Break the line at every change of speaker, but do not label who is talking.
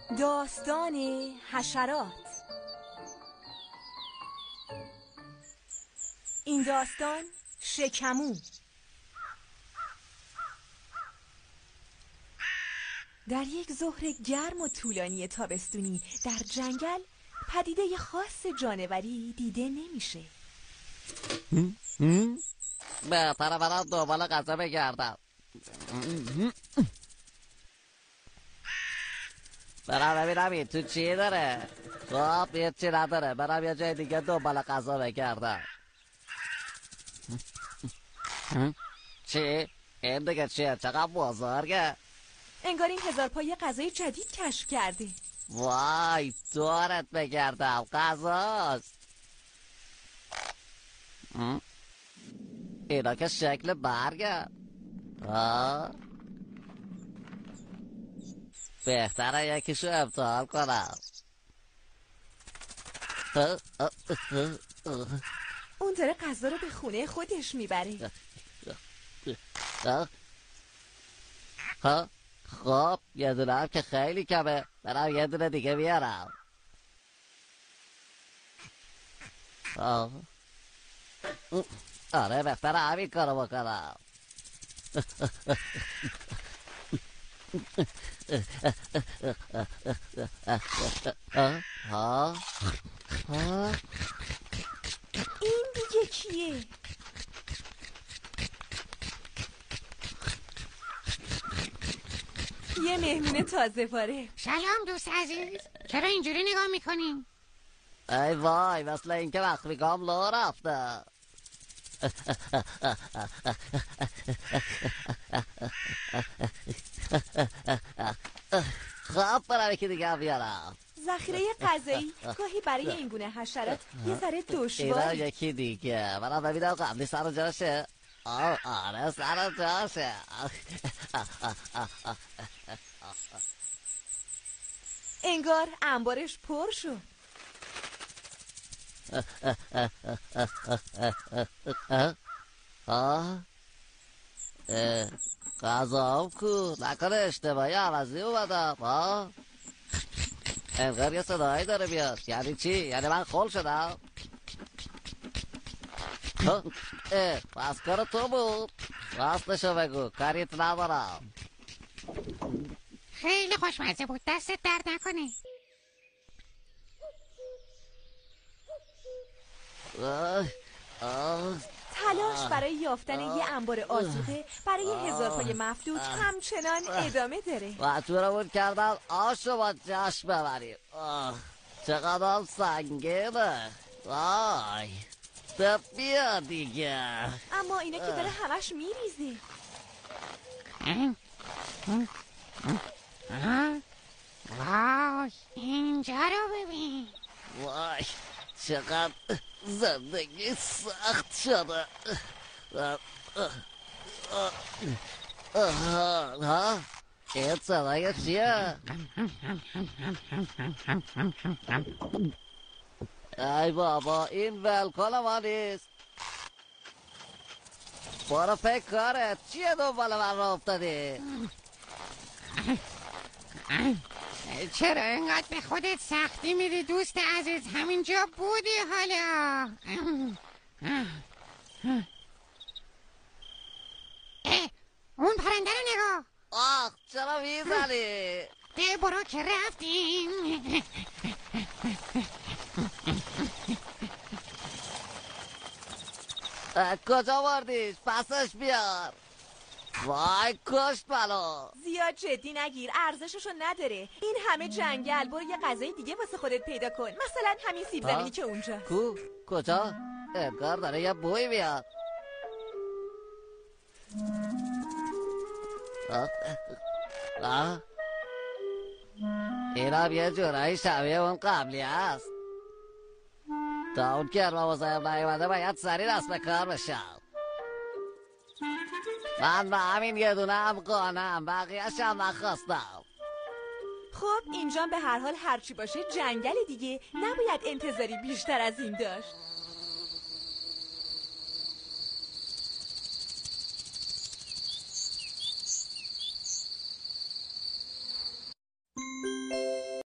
داستان حشرات. این داستان شکمو. در یک ظهر گرم و طولانی تابستونی در جنگل پدیده خاص جانوری دیده نمیشه.
بهتره برم دنبال غذا بگردم. برم ببینم این تو چی داره. خب یه چی نداره، برم یه جای دیگه دنبال غذا بگردم. چی؟ این دیگه چیه؟ چقدر بزرگه.
انگار این 1000 پای غذای جدید کشف کرده.
وای دورت بگردم، غذاست. اینا که شکل برگه. بهتره یکیشو امتحان کنم.
اون داره غذا رو به خونه خودش میبره.
خب یه دونه هم که خیلی کمه، برم یه دونه دیگه بیارم. آره بهتره همین کارو بکنم.
این دیگه کیه؟ یه مهمون تازه وارد.
سلام دوست عزیز، چرا اینجوری نگاه میکنی؟
ای وای مثل اینکه وقت میگم لو رفته. خب برم یکی دیگه بیارم.
ذخیره غذایی گاهی برای این گونه حشرات یه ذره
اینا
دشواره.
یکی دیگه برم ببینم قبلی سر جاشه. آره سر جاشه.
انگار انبارش پر شد.
غذام کو نکنه اشتباهی عوضی اومدم. انگار یه صدایی داره بیاد. یعنی چی؟ یعنی من خل شدم؟ پس کار تو بود. راستشو بگو، کاریت ندارم.
خیلی خوشمزه بود، دستت درد نکنه.
تلاش برای یافتن یه انبار آذوقه برای 1000 پای مفلوک همچنان ادامه داره.
مجبورمون کردن آشو با جشن ببریم. چقدر سنگینه. وای بیا دیگه.
اما اینا که داره همش میریزه.
وای اینجا رو ببین.
وای چقدر زندگی سخت شده. این صدای چیه؟ ای بابا این ولکن ما نیست. برو فکر کارت چیه دنبال من را افتادی؟
چرا اینقدر به خودت سختی میدی دوست عزیز؟ همینجا بودی حالا. اون پرنده رو نگاه.
آخ چرا میزنی؟
ده برو که رفتیم.
کجا بردیش؟ پسش بیار. وای کشت منو.
زیاد جدی نگیر، ارزششو نداره. این همه جنگل، برو یه غذای دیگه واسه خودت پیدا کن. مثلا همین سیب زمینی که اونجا.
کجا؟ انگار داره یه بوی میاد. این هم یه جورایی شبیه اون قبلی هست. تا اون که ارما مزایم نیومده باید سریع دست به کار بشم. من به همین یه دونه هم قانم، بقیه‌ش هم نخواستم.
خب اینجا به هر حال هرچی باشه جنگل دیگه، نباید انتظاری بیشتر از این داشت.